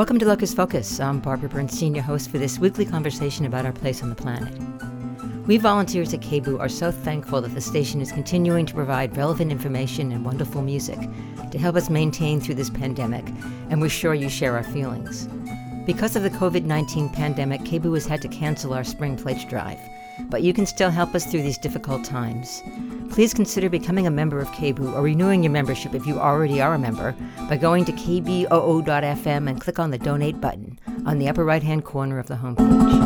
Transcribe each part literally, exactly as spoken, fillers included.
Welcome to Locus Focus. I'm Barbara Bernstein, your host for this weekly conversation about our place on the planet. We volunteers at K B O O are so thankful that the station is continuing to provide relevant information and wonderful music to help us maintain through this pandemic, and we're sure you share our feelings. Because of the covid nineteen pandemic, K B O O has had to cancel our spring pledge drive, but you can still help us through these difficult times. Please consider becoming a member of K B O O or renewing your membership if you already are a member by going to k b o o dot f m and click on the donate button on the upper right-hand corner of the homepage.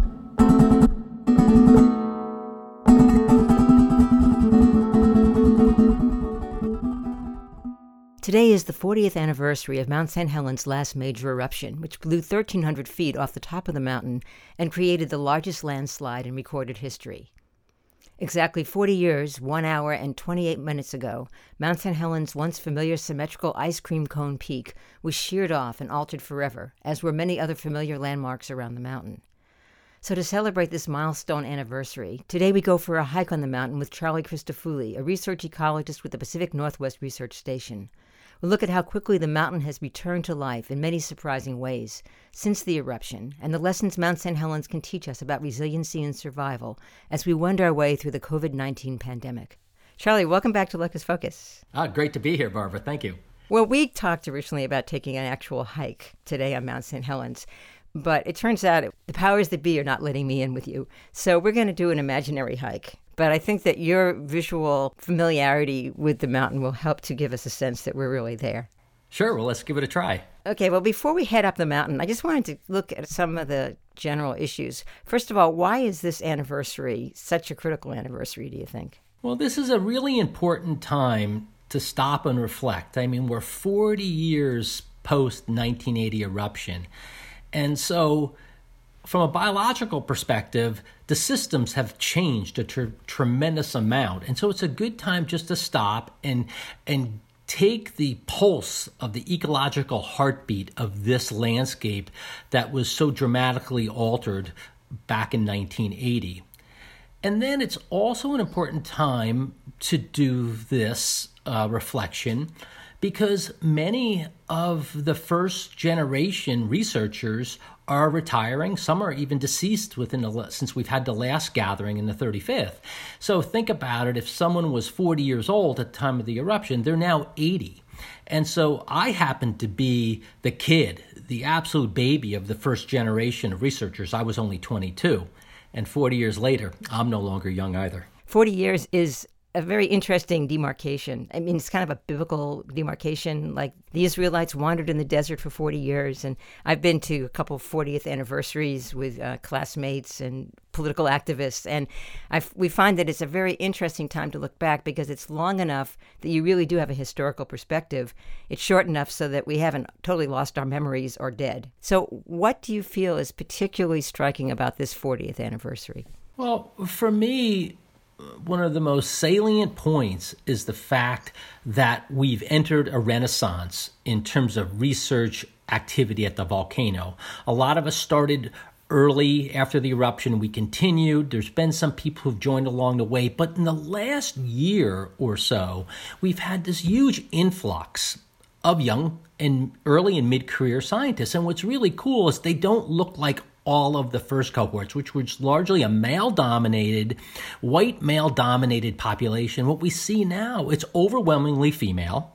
Today is the fortieth anniversary of Mount Saint Helens' last major eruption, which blew thirteen hundred feet off the top of the mountain and created the largest landslide in recorded history. Exactly forty years, one hour, and twenty-eight minutes ago, Mount Saint Helens' once familiar symmetrical ice cream cone peak was sheared off and altered forever, as were many other familiar landmarks around the mountain. So to celebrate this milestone anniversary, today we go for a hike on the mountain with Charlie Cristofulli, a research ecologist with the Pacific Northwest Research Station. We'll look at how quickly the mountain has returned to life in many surprising ways since the eruption, and the lessons Mount Saint Helens can teach us about resiliency and survival as we wend our way through the covid nineteen pandemic. Charlie, welcome back to Locus Focus. Ah, great to be here, Barbara. Thank you. Well, we talked originally about taking an actual hike today on Mount Saint Helens, but it turns out the powers that be are not letting me in with you. So we're going to do an imaginary hike. But I think that your visual familiarity with the mountain will help to give us a sense that we're really there. Sure, well, let's give it a try. Okay, well, before we head up the mountain, I just wanted to look at some of the general issues. First of all, why is this anniversary such a critical anniversary, do you think? Well, this is a really important time to stop and reflect. I mean, we're forty years post nineteen eighty eruption. And so from a biological perspective, the systems have changed a tr- tremendous amount. And so it's a good time just to stop and and take the pulse of the ecological heartbeat of this landscape that was so dramatically altered back in nineteen eighty. And then it's also an important time to do this uh, reflection because many of the first generation researchers are retiring. Some are even deceased within the, since we've had the last gathering in the thirty-fifth. So think about it. If someone was forty years old at the time of the eruption, they're now eighty. And so I happen to be the kid, the absolute baby of the first generation of researchers. I was only twenty-two. And forty years later, I'm no longer young either. forty years is a very interesting demarcation. I mean, it's kind of a biblical demarcation. Like the Israelites wandered in the desert for forty years, and I've been to a couple fortieth anniversaries with uh, classmates and political activists, and I've, we find that it's a very interesting time to look back because it's long enough that you really do have a historical perspective. It's short enough so that we haven't totally lost our memories or dead. So what do you feel is particularly striking about this fortieth anniversary? Well, for me, one of the most salient points is the fact that we've entered a renaissance in terms of research activity at the volcano. A lot of us started early after the eruption. We continued. There's been some people who've joined along the way. But in the last year or so, we've had this huge influx of young and early and mid-career scientists. And what's really cool is they don't look like all of the first cohorts, which was largely a male-dominated, white male-dominated population. What we see now, it's overwhelmingly female,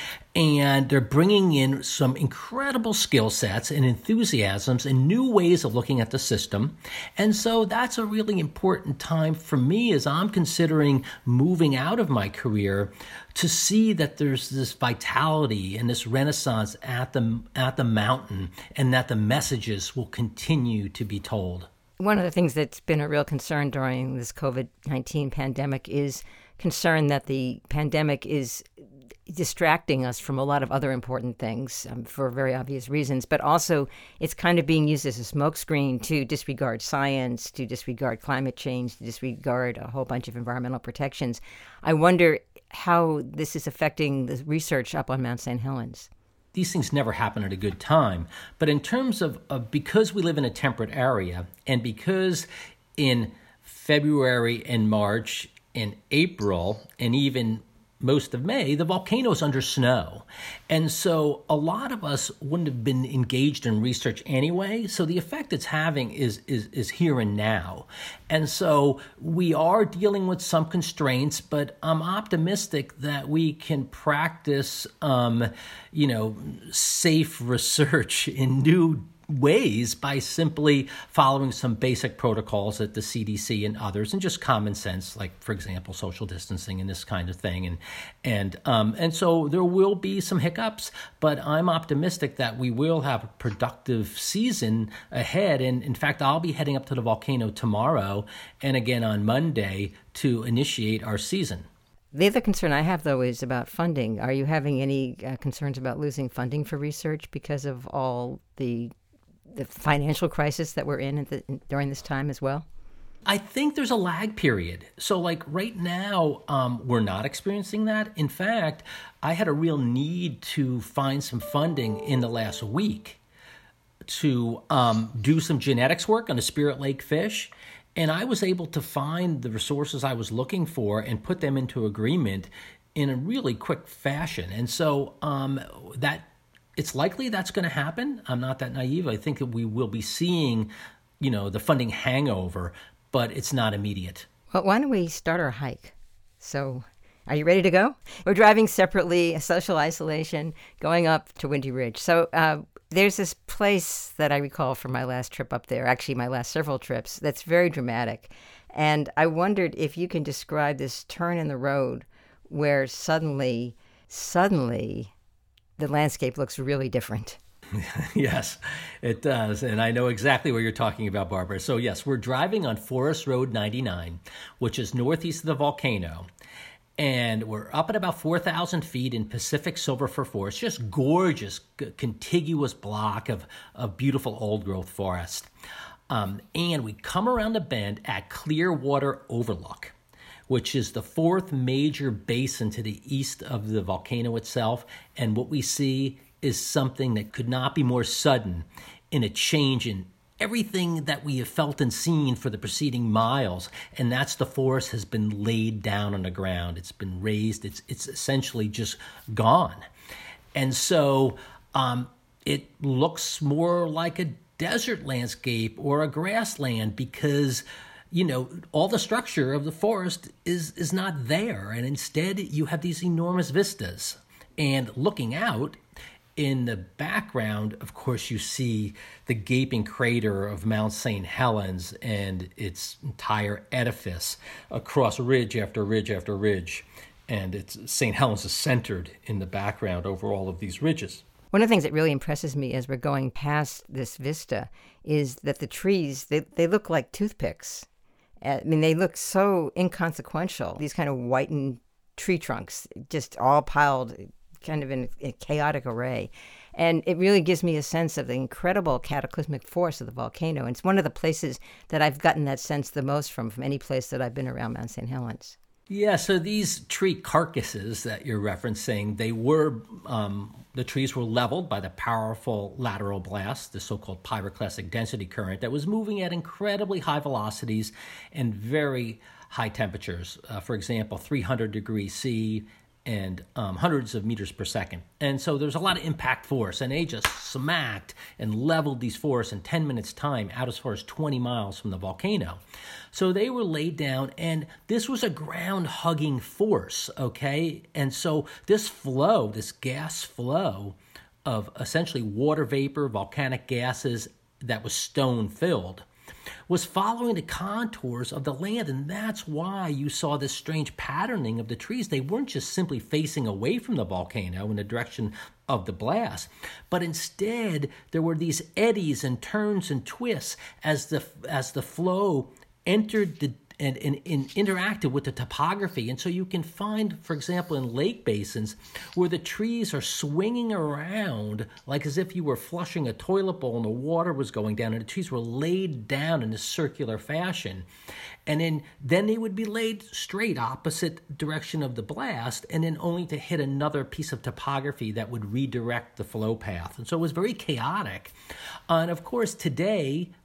and they're bringing in some incredible skill sets and enthusiasms and new ways of looking at the system. And so that's a really important time for me as I'm considering moving out of my career to see that there's this vitality and this renaissance at the at the mountain and that the messages will continue to be told. One of the things that's been a real concern during this covid nineteen pandemic is concern that the pandemic is distracting us from a lot of other important things um, for very obvious reasons, but also it's kind of being used as a smokescreen to disregard science, to disregard climate change, to disregard a whole bunch of environmental protections. I wonder how this is affecting the research up on Mount Saint Helens. These things never happen at a good time. But in terms of, of because we live in a temperate area and because in February and March and April and even most of May, the volcano's under snow. And so a lot of us wouldn't have been engaged in research anyway. So the effect it's having is, is, is here and now. And so we are dealing with some constraints, but I'm optimistic that we can practice, um, you know, safe research in new ways by simply following some basic protocols at the C D C and others, and just common sense, like, for example, social distancing and this kind of thing. And and um, and so there will be some hiccups, but I'm optimistic that we will have a productive season ahead. And in fact, I'll be heading up to the volcano tomorrow and again on Monday to initiate our season. The other concern I have, though, is about funding. Are you having any uh, concerns about losing funding for research because of all the the financial crisis that we're in, at the, during this time as well? I think there's a lag period. So like right now, um, we're not experiencing that. In fact, I had a real need to find some funding in the last week to um, do some genetics work on the Spirit Lake fish. And I was able to find the resources I was looking for and put them into agreement in a really quick fashion. And so um, that it's likely that's going to happen. I'm not that naive. I think that we will be seeing, you know, the funding hangover, but it's not immediate. Well, why don't we start our hike? So are you ready to go? We're driving separately, social isolation, going up to Windy Ridge. So uh, there's this place that I recall from my last trip up there, actually my last several trips, that's very dramatic. And I wondered if you can describe this turn in the road where suddenly, suddenly, the landscape looks really different. Yes, it does. And I know exactly what you're talking about, Barbara. So yes, we're driving on Forest Road ninety-nine, which is northeast of the volcano. And we're up at about four thousand feet in Pacific Silver Fir Forest, just gorgeous, c- contiguous block of, of beautiful old-growth forest. Um, and we come around the bend at Clearwater Overlook, which is the fourth major basin to the east of the volcano itself. And what we see is something that could not be more sudden in a change in everything that we have felt and seen for the preceding miles. And that's the forest has been laid down on the ground. It's been raised. It's it's essentially just gone. And so um, it looks more like a desert landscape or a grassland because you know, all the structure of the forest is is not there. And instead, you have these enormous vistas. And looking out, in the background, of course, you see the gaping crater of Mount Saint Helens and its entire edifice across ridge after ridge after ridge. And it's Saint Helens is centered in the background over all of these ridges. One of the things that really impresses me as we're going past this vista is that the trees, they, they look like toothpicks. I mean, they look so inconsequential, these kind of whitened tree trunks, just all piled kind of in a chaotic array. And it really gives me a sense of the incredible cataclysmic force of the volcano. And it's one of the places that I've gotten that sense the most from, from any place that I've been around Mount Saint Helens. Yeah, so these tree carcasses that you're referencing, they were, um, the trees were leveled by the powerful lateral blast, the so-called pyroclastic density current that was moving at incredibly high velocities and very high temperatures. Uh, for example, three hundred degrees C and um, hundreds of meters per second. And so there's a lot of impact force, and they just smacked and leveled these forests in ten minutes time out as far as twenty miles from the volcano. So they were laid down, and this was a ground-hugging force, okay? And so this flow, this gas flow of essentially water vapor, volcanic gases that was stone-filled, was following the contours of the land, and that's why you saw this strange patterning of the trees. They weren't just simply facing away from the volcano in the direction of the blast, but instead there were these eddies and turns and twists as the as the flow entered the and, and, and interacted with the topography. And so you can find, for example, in lake basins where the trees are swinging around like as if you were flushing a toilet bowl and the water was going down, and the trees were laid down in a circular fashion. And then, then they would be laid straight opposite direction of the blast, and then only to hit another piece of topography that would redirect the flow path. And so it was very chaotic. Uh, and of course, today,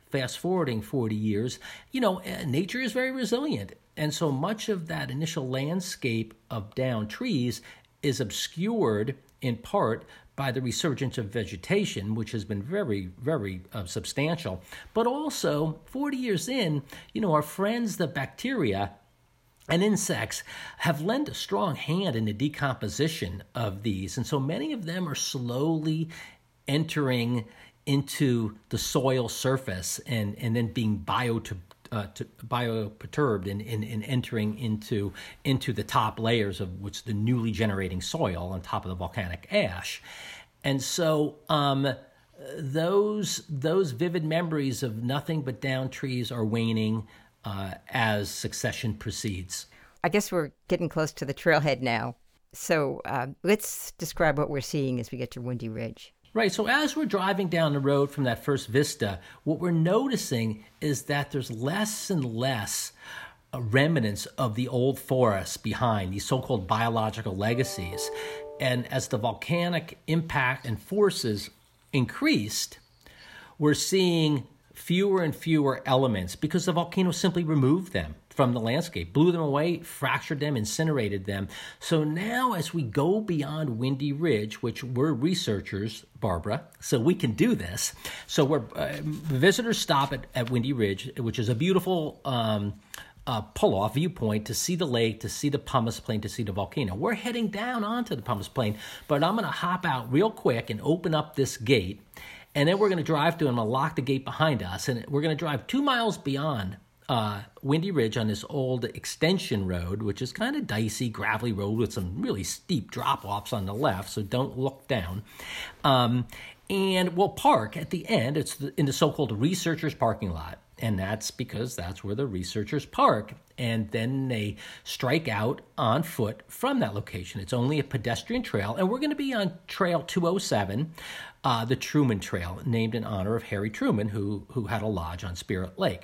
fast forwarding forty years, you know, nature is very resilient. And so much of that initial landscape of downed trees is obscured in part by the resurgence of vegetation, which has been very, very uh, substantial. But also, forty years in, you know, our friends, the bacteria and insects, have lent a strong hand in the decomposition of these. And so many of them are slowly entering into the soil surface and, and then being bio uh, to, bioperturbed and, and, and entering into, into the top layers of what's the newly generating soil on top of the volcanic ash. And so um, those, those vivid memories of nothing but downed trees are waning uh, as succession proceeds. I guess we're getting close to the trailhead now. So uh, let's describe what we're seeing as we get to Windy Ridge. Right. So as we're driving down the road from that first vista, what we're noticing is that there's less and less uh, remnants of the old forests behind, these so-called biological legacies. And as the volcanic impact and forces increased, we're seeing fewer and fewer elements because the volcano simply removed them from the landscape, blew them away, fractured them, incinerated them. So now as we go beyond Windy Ridge, which we're researchers, Barbara, so we can do this. So we're uh, visitors stop at, at Windy Ridge, which is a beautiful um, uh, pull-off viewpoint to see the lake, to see the pumice plain, to see the volcano. We're heading down onto the pumice plain, but I'm going to hop out real quick and open up this gate. And then we're going to drive to, and I'm going to lock the gate behind us, and we're going to drive two miles beyond uh, Windy Ridge on this old extension road, which is kind of dicey, gravelly road with some really steep drop-offs on the left, so don't look down. Um, and we'll park at the end. It's the, in the so-called researchers parking lot, and that's because that's where the researchers park. And then they strike out on foot from that location. It's only a pedestrian trail, and we're going to be on Trail two oh seven, uh, the Truman Trail, named in honor of Harry Truman, who, who had a lodge on Spirit Lake.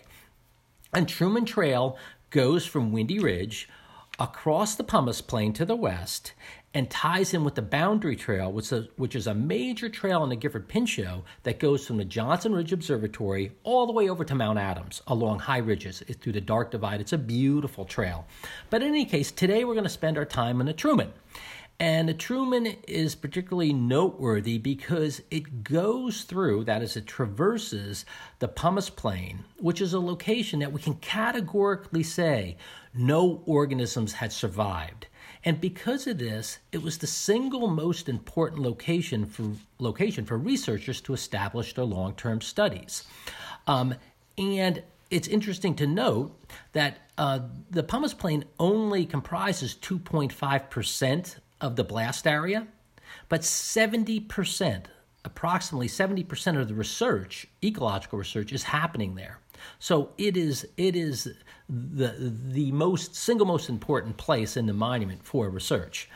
And Truman Trail goes from Windy Ridge across the pumice plain to the west and ties in with the Boundary Trail, which is, which is a major trail in the Gifford Pinchot that goes from the Johnson Ridge Observatory all the way over to Mount Adams along high ridges through the Dark Divide. It's a beautiful trail. But in any case, today we're going to spend our time on the Truman. And the Truman is particularly noteworthy because it goes through, that is, it traverses the pumice plain, which is a location that we can categorically say no organisms had survived. And because of this, it was the single most important location for location for researchers to establish their long-term studies. Um, and it's interesting to note that uh, the pumice plain only comprises two point five percent of the blast area, but seventy percent, approximately seventy percent of the research, ecological research, is happening there. So it is it is the the most single most important place in the monument for research.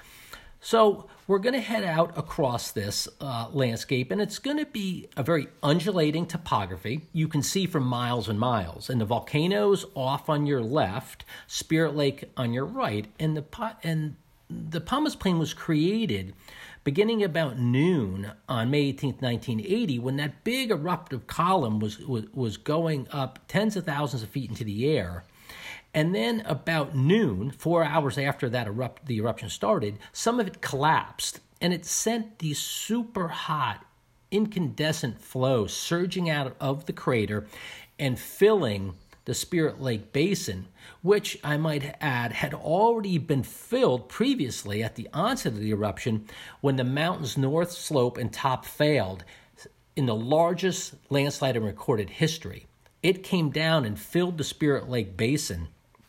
So we're going to head out across this uh, landscape, and it's going to be a very undulating topography. You can see for miles and miles, and the volcanoes off on your left, Spirit Lake on your right, and the and the pumice plain was created beginning about noon on May eighteenth, nineteen eighty, when that big eruptive column was, was, was going up tens of thousands of feet into the air. And then about noon, four hours after that erupt, the eruption started, some of it collapsed, and it sent these super hot, incandescent flows surging out of the crater and filling the Spirit Lake Basin, which I might add had already been filled previously at the onset of the eruption when the mountain's north slope and top failed in the largest landslide in recorded history. It came down and filled the Spirit Lake Basin,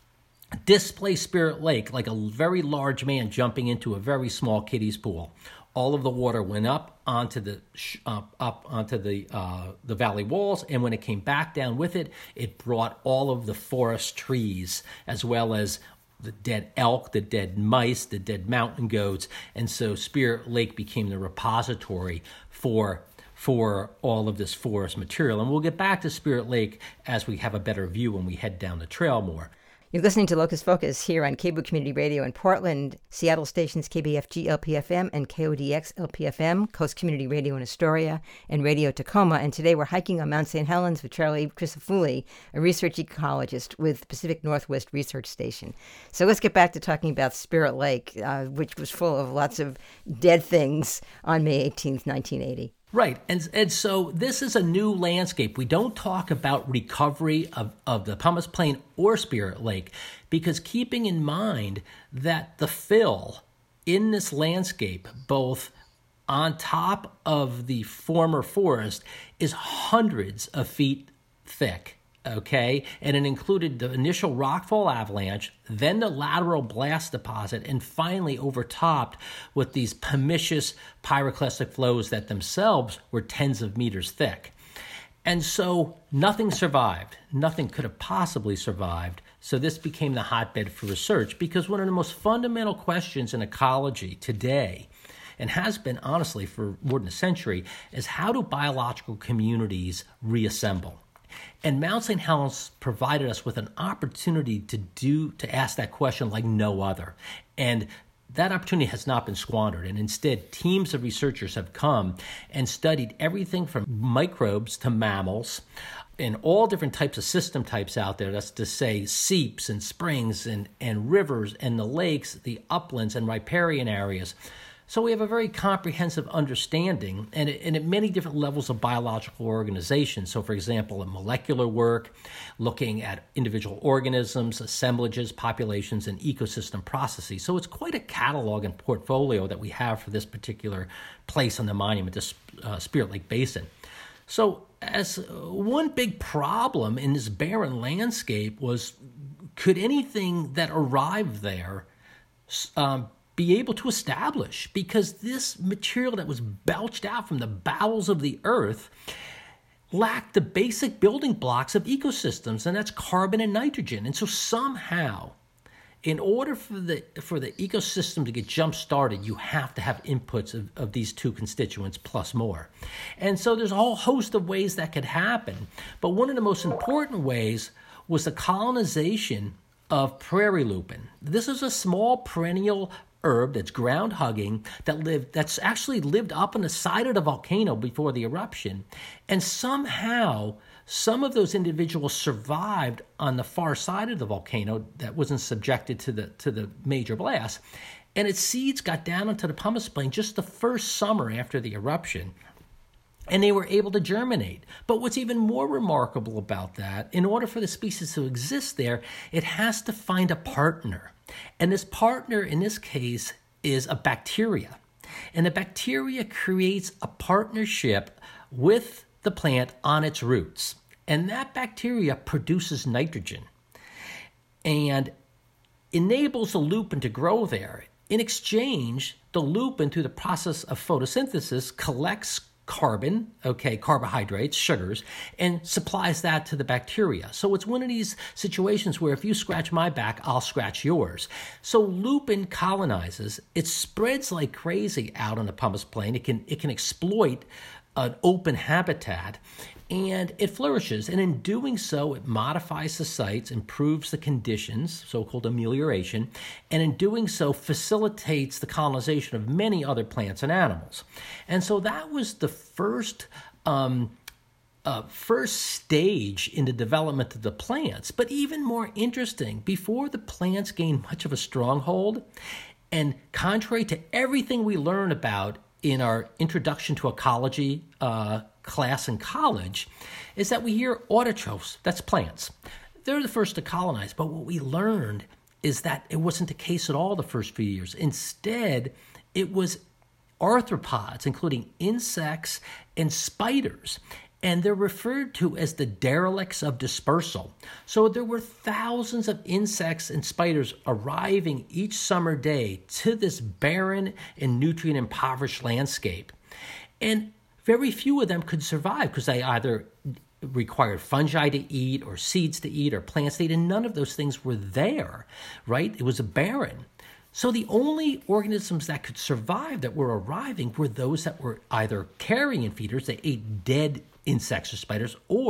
displaced Spirit Lake like a very large man jumping into a very small kiddie's pool. All of the water went up onto the uh, up onto the uh, the valley walls, and when it came back down with it, it brought all of the forest trees, as well as the dead elk, the dead mice, the dead mountain goats, and so Spirit Lake became the repository for for all of this forest material. And we'll get back to Spirit Lake as we have a better view when we head down the trail more. You're listening to Locus Focus here on Cable Community Radio in Portland, Seattle stations K B F G L P F M and K O D X L P F M, Coast Community Radio in Astoria, and Radio Tacoma. And today we're hiking on Mount Saint Helens with Charlie Crisafulli, a research ecologist with the Pacific Northwest Research Station. So let's get back to talking about Spirit Lake, uh, which was full of lots of dead things on May eighteenth, nineteen eighty. Right. And and so this is a new landscape. We don't talk about recovery of, of the Pumice Plain or Spirit Lake because keeping in mind that the fill in this landscape, both on top of the former forest, is hundreds of feet thick. Okay, and it included the initial rockfall avalanche, then the lateral blast deposit, and finally overtopped with these pumiceous pyroclastic flows that themselves were tens of meters thick. And so nothing survived. Nothing could have possibly survived. So this became the hotbed for research because one of the most fundamental questions in ecology today, and has been honestly for more than a century, is how do biological communities reassemble? And Mount Saint Helens provided us with an opportunity to do to ask that question like no other. And that opportunity has not been squandered. And instead, teams of researchers have come and studied everything from microbes to mammals and all different types of system types out there. That's to say seeps and springs and, and rivers and the lakes, the uplands and riparian areas. So we have a very comprehensive understanding and, and at many different levels of biological organization. So, for example, in molecular work, looking at individual organisms, assemblages, populations, and ecosystem processes. So it's quite a catalog and portfolio that we have for this particular place on the monument, this uh, Spirit Lake Basin. So as one big problem in this barren landscape was, could anything that arrived there um, be able to establish, because this material that was belched out from the bowels of the earth lacked the basic building blocks of ecosystems, and that's carbon and nitrogen. And so somehow, in order for the for the ecosystem to get jump-started, you have to have inputs of, of these two constituents plus more. And so there's a whole host of ways that could happen. But one of the most important ways was the colonization of prairie lupin. This is a small perennial herb that's ground hugging that lived that's actually lived up on the side of the volcano before the eruption, and somehow some of those individuals survived on the far side of the volcano that wasn't subjected to the to the major blast, and its seeds got down into the pumice plain just the first summer after the eruption. And they were able to germinate. But what's even more remarkable about that, in order for the species to exist there, it has to find a partner. And this partner, in this case, is a bacteria. And the bacteria creates a partnership with the plant on its roots. And that bacteria produces nitrogen and enables the lupin to grow there. In exchange, the lupin, through the process of photosynthesis, collects carbon, okay, carbohydrates, sugars, and supplies that to the bacteria. So it's one of these situations where if you scratch my back, I'll scratch yours. So lupin colonizes. It spreads like crazy out on the pumice plain. It can it can exploit an open habitat, and it flourishes. And in doing so, it modifies the sites, improves the conditions, so-called amelioration, and in doing so, facilitates the colonization of many other plants and animals. And so that was the first um, uh, first stage in the development of the plants. But even more interesting, before the plants gained much of a stronghold, and contrary to everything we learn about in our Introduction to Ecology uh, class in college, is that we hear autotrophs, that's plants. They're the first to colonize, but what we learned is that it wasn't the case at all the first few years. Instead, it was arthropods, including insects and spiders, and they're referred to as the derelicts of dispersal. So there were thousands of insects and spiders arriving each summer day to this barren and nutrient-impoverished landscape. And very few of them could survive because they either required fungi to eat or seeds to eat or plants to eat, and none of those things were there, right? It was a barren. So the only organisms that could survive that were arriving were those that were either carrion feeders, they ate dead insects or spiders, or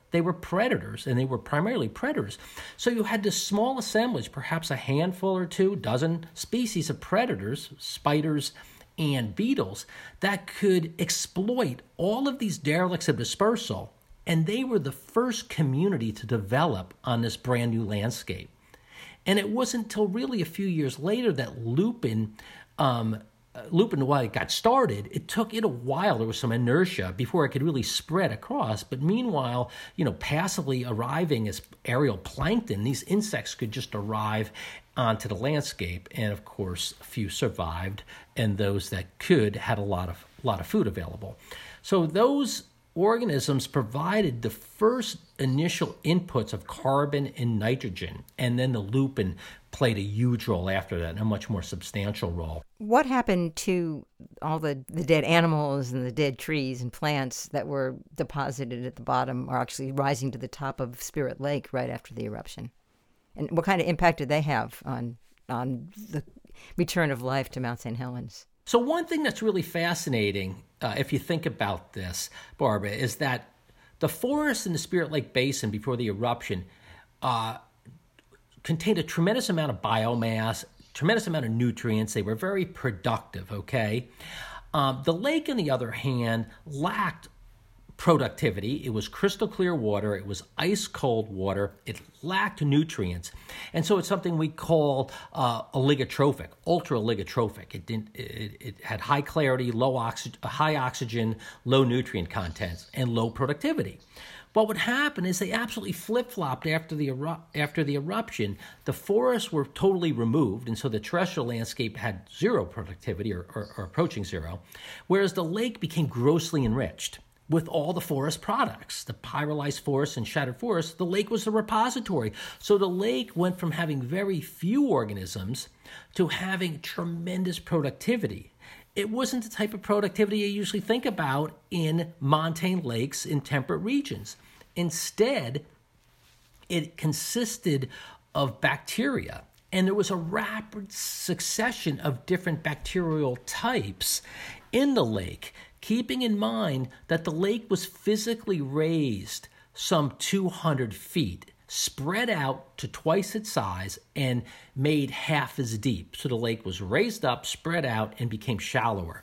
they were predators, and they were primarily predators. So you had this small assemblage, perhaps a handful or two, dozen species of predators, spiders and beetles, that could exploit all of these derelicts of dispersal, and they were the first community to develop on this brand new landscape. And it wasn't until really a few years later that lupin, um, lupin, while it got started, it took it a while. There was some inertia before it could really spread across. But meanwhile, you know, passively arriving as aerial plankton, these insects could just arrive onto the landscape, and of course, a few survived, and those that could had a lot of lot of food available. So those organisms provided the first initial inputs of carbon and nitrogen, and then the lupin played a huge role after that, and a much more substantial role. What happened to all the, the dead animals and the dead trees and plants that were deposited at the bottom, or actually rising to the top of Spirit Lake right after the eruption? And what kind of impact did they have on on the return of life to Mount Saint Helens? So one thing that's really fascinating, uh, if you think about this, Barbara, is that the forests in the Spirit Lake Basin before the eruption uh, contained a tremendous amount of biomass, tremendous amount of nutrients. They were very productive, okay? Um, the lake, on the other hand, lacked productivity. It was crystal clear water. It was ice cold water. It lacked nutrients. And so it's something we call uh, oligotrophic, ultra oligotrophic. It didn't, it, it had high clarity, low oxygen, high oxygen, low nutrient contents, and low productivity. What would happen is they absolutely flip-flopped after the eru- after the eruption. The forests were totally removed, and so the terrestrial landscape had zero productivity, or, or, or approaching zero, whereas the lake became grossly enriched with all the forest products, the pyrolyzed forests and shattered forests. The lake was the repository. So the lake went from having very few organisms to having tremendous productivity. It wasn't the type of productivity you usually think about in montane lakes in temperate regions. Instead, it consisted of bacteria, and there was a rapid succession of different bacterial types in the lake, keeping in mind that the lake was physically raised some two hundred feet, spread out to twice its size, and made half as deep. So the lake was raised up, spread out, and became shallower.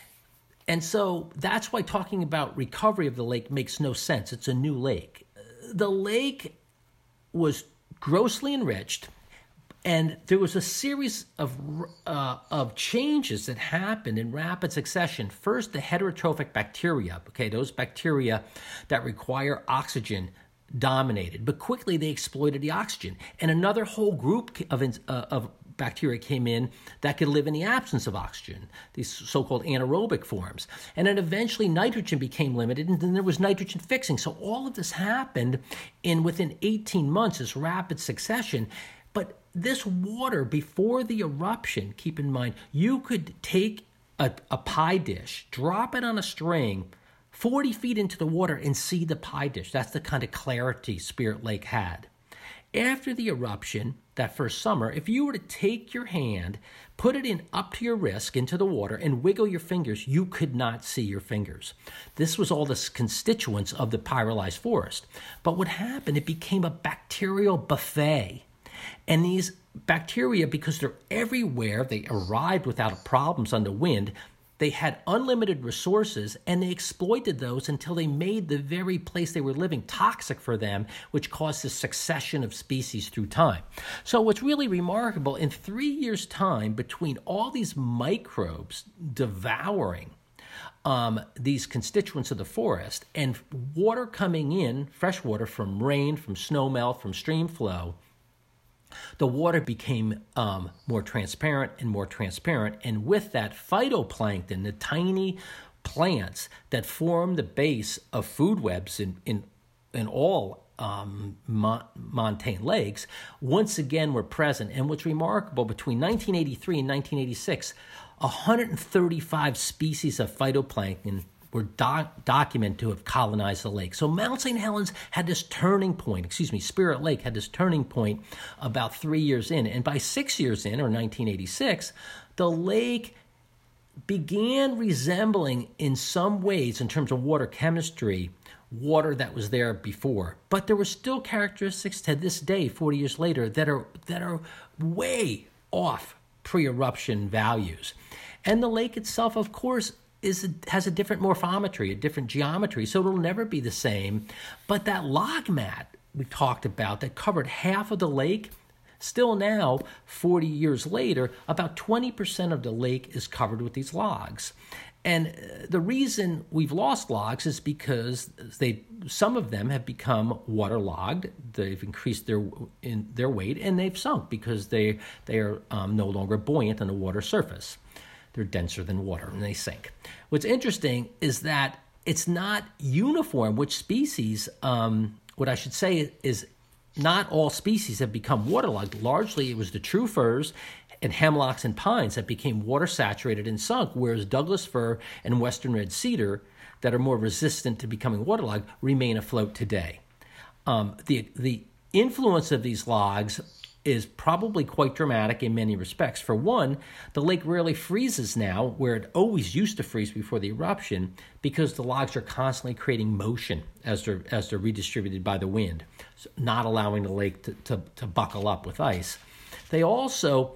And so that's why talking about recovery of the lake makes no sense. It's a new lake. The lake was grossly enriched, and there was a series of uh, of changes that happened in rapid succession. First, the heterotrophic bacteria, okay, those bacteria that require oxygen dominated, but quickly they exploited the oxygen. And another whole group of, uh, of bacteria came in that could live in the absence of oxygen, these so-called anaerobic forms. And then eventually nitrogen became limited, and then there was nitrogen fixing. So all of this happened in within eighteen months, this rapid succession. But this water, before the eruption, keep in mind, you could take a, a pie dish, drop it on a string, forty feet into the water, and see the pie dish. That's the kind of clarity Spirit Lake had. After the eruption, that first summer, if you were to take your hand, put it in up to your wrist into the water, and wiggle your fingers, you could not see your fingers. This was all the constituents of the pyrolyzed forest. But what happened, it became a bacterial buffet. And these bacteria, because they're everywhere, they arrived without problems on the wind. They had unlimited resources, and they exploited those until they made the very place they were living toxic for them, which caused this succession of species through time. So what's really remarkable, in three years' time, between all these microbes devouring um, these constituents of the forest and water coming in, fresh water from rain, from snowmelt, from stream flow, the water became um, more transparent and more transparent. And with that, phytoplankton, the tiny plants that form the base of food webs in, in, in all um, mon- montane lakes, once again were present. And what's remarkable, between nineteen eighty-three and nineteen eighty-six, one hundred thirty-five species of phytoplankton were doc- documented to have colonized the lake. So Mount Saint Helens had this turning point, excuse me, Spirit Lake had this turning point about three years in. And by six years in, or nineteen eighty-six, the lake began resembling in some ways, in terms of water chemistry, water that was there before. But there were still characteristics to this day, forty years later, that are that are way off pre-eruption values. And the lake itself, of course, is a, has a different morphometry, a different geometry, so it'll never be the same. But that log mat we talked about that covered half of the lake, still now, forty years later, about twenty percent of the lake is covered with these logs. And the reason we've lost logs is because they, some of them have become waterlogged. They've increased their in their weight, and they've sunk because they they are um, no longer buoyant on the water surface. They're denser than water, and they sink. What's interesting is that it's not uniform which species. Um, what I should say is not all species have become waterlogged. Largely, it was the true firs and hemlocks and pines that became water saturated and sunk, whereas Douglas fir and western red cedar, that are more resistant to becoming waterlogged, remain afloat today. Um, the the influence of these logs is probably quite dramatic in many respects. For one, the lake rarely freezes now, where it always used to freeze before the eruption, because the logs are constantly creating motion as they're as they're redistributed by the wind, so not allowing the lake to, to, to buckle up with ice. They also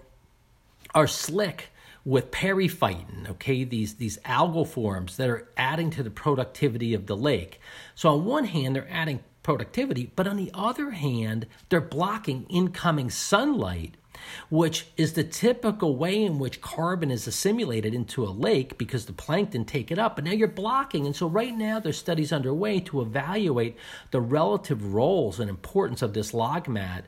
are slick with periphyton, okay, these, these algal forms that are adding to the productivity of the lake. So on one hand, they're adding productivity, but on the other hand, they're blocking incoming sunlight, which is the typical way in which carbon is assimilated into a lake because the plankton take it up, but now you're blocking. And so right now there's studies underway to evaluate the relative roles and importance of this log mat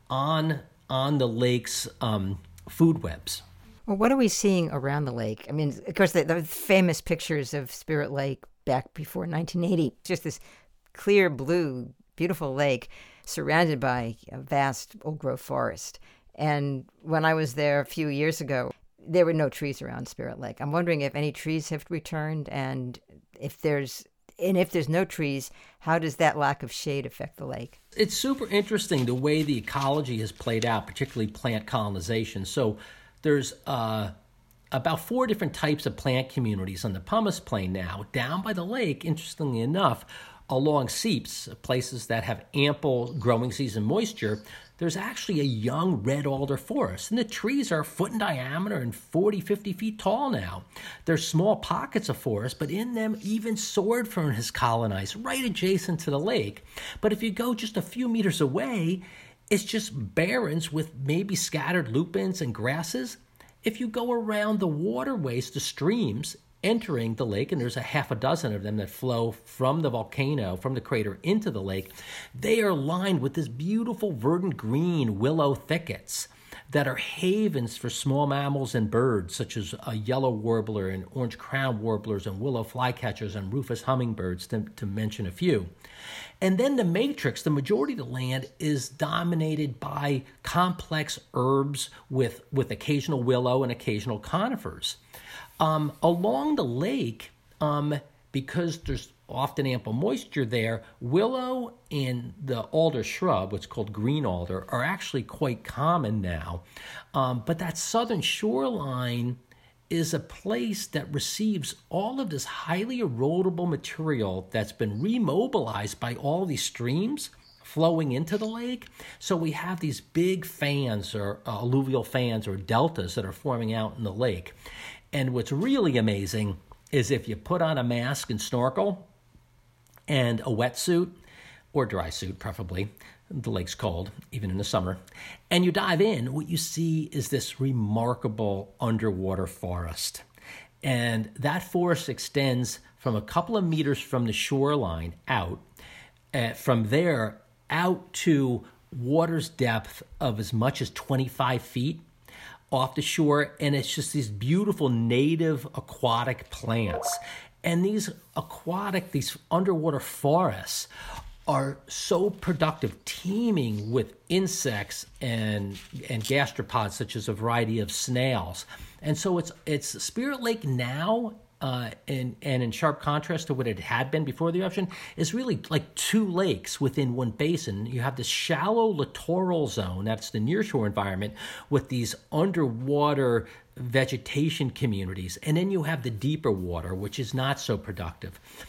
on, on the lake's um, food webs. Well, what are we seeing around the lake? I mean, of course, the, the famous pictures of Spirit Lake back before nineteen eighty, just this clear blue, beautiful lake surrounded by a vast old-growth forest. And when I was there a few years ago, there were no trees around Spirit Lake. I'm wondering if any trees have returned, and if there's and if there's no trees, how does that lack of shade affect the lake? It's super interesting the way the ecology has played out, particularly plant colonization. So there's uh, about four different types of plant communities on the pumice plain now. Down by the lake, interestingly enough, along seeps, places that have ample growing season moisture, there's actually a young red alder forest. And the trees are a foot in diameter and forty, fifty feet tall now. There's small pockets of forest, but in them even sword fern has colonized right adjacent to the lake. But if you go just a few meters away, it's just barrens with maybe scattered lupins and grasses. If you go around the waterways, the streams entering the lake, and there's a half a dozen of them that flow from the volcano, from the crater into the lake, they are lined with this beautiful verdant green willow thickets that are havens for small mammals and birds, such as a yellow warbler and orange crown warblers and willow flycatchers and rufous hummingbirds, to, to mention a few. And then the matrix, the majority of the land, is dominated by complex herbs with, with occasional willow and occasional conifers. Um, along the lake, um, because there's often ample moisture there, willow and the alder shrub, what's called green alder, are actually quite common now. Um, but that southern shoreline is a place that receives all of this highly erodible material that's been remobilized by all these streams flowing into the lake. So we have these big fans or uh, alluvial fans or deltas that are forming out in the lake. And what's really amazing is if you put on a mask and snorkel and a wetsuit, or dry suit preferably, the lake's cold, even in the summer, and you dive in, what you see is this remarkable underwater forest. And that forest extends from a couple of meters from the shoreline out, uh, from there out to water's depth of as much as twenty-five feet. Off the shore, and it's just these beautiful native aquatic plants. And these aquatic, these underwater forests are so productive, teeming with insects and and gastropods, such as a variety of snails. And so it's it's Spirit Lake now, uh, and, and in sharp contrast to what it had been before the eruption, is really like two lakes within one basin. You have this shallow littoral zone, that's the nearshore environment, with these underwater vegetation communities. And then you have the deeper water, which is not so productive.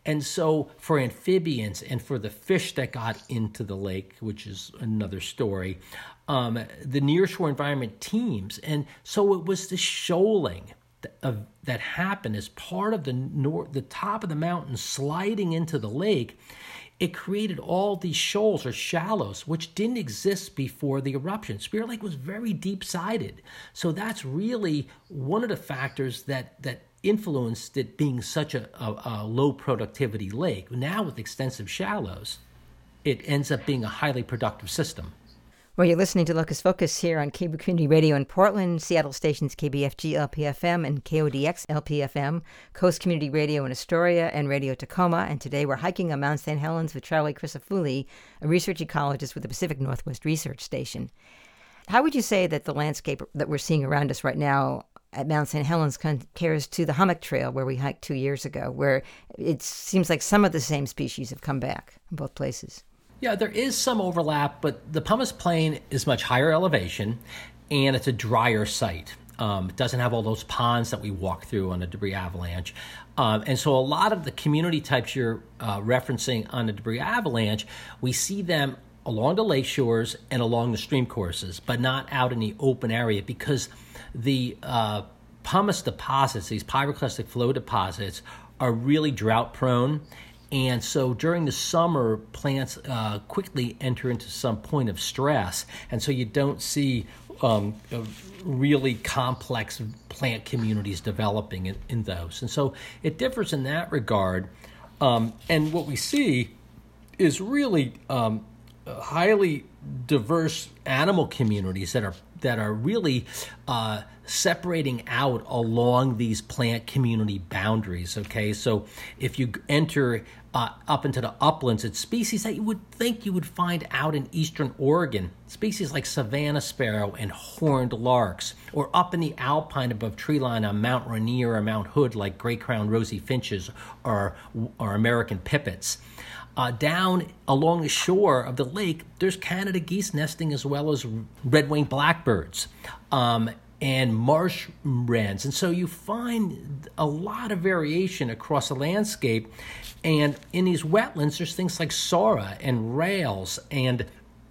And so for amphibians and for the fish that got into the lake, which is another story, um, the nearshore environment teems. And so it was the shoaling that, of, that happened as part of the nor- the top of the mountain sliding into the lake. It created all these shoals or shallows, which didn't exist before the eruption. Spirit Lake was very deep-sided. So that's really one of the factors that, that influenced it being such a, a, a low productivity lake. Now with extensive shallows, it ends up being a highly productive system. Well, you're listening to Locus Focus here on Cable Community Radio in Portland, Seattle stations K B F G L P F M and K O D X L P F M, Coast Community Radio in Astoria and Radio Tacoma. And today we're hiking on Mount Saint Helens with Charlie Crisafulli, a research ecologist with the Pacific Northwest Research Station. How would you say that the landscape that we're seeing around us right now at Mount Saint Helens compares to the Hummock Trail where we hiked two years ago, where it seems like some of the same species have come back in both places? Yeah, there is some overlap, but the Pumice Plain is much higher elevation, and it's a drier site. Um, it doesn't have all those ponds that we walk through on a debris avalanche. Um, and so a lot of the community types you're uh, referencing on the debris avalanche, we see them along the lake shores and along the stream courses, but not out in the open area because the uh, pumice deposits, these pyroclastic flow deposits, are really drought prone. And so during the summer, plants uh, quickly enter into some point of stress. And so you don't see um, really complex plant communities developing in, in those. And so it differs in that regard. Um, and what we see is really um, highly diverse animal communities that are that are really uh, separating out along these plant community boundaries, okay? So if you enter uh, up into the uplands, it's species that you would think you would find out in eastern Oregon, species like savanna sparrow and horned larks, or up in the alpine above treeline on Mount Rainier or Mount Hood like gray-crowned rosy finches or, or American pipits. Uh, down along the shore of the lake, there's Canada geese nesting as well as red-winged blackbirds um, and marsh wrens. And so you find a lot of variation across the landscape. And in these wetlands, there's things like sora and rails and